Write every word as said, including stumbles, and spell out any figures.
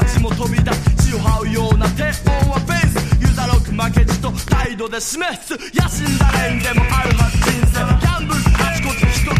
ちも飛び出す血を這うような低音はベースユーザーロック負けじと態度で示す野心だれんでもあるはず人生ギャンブルあちこち人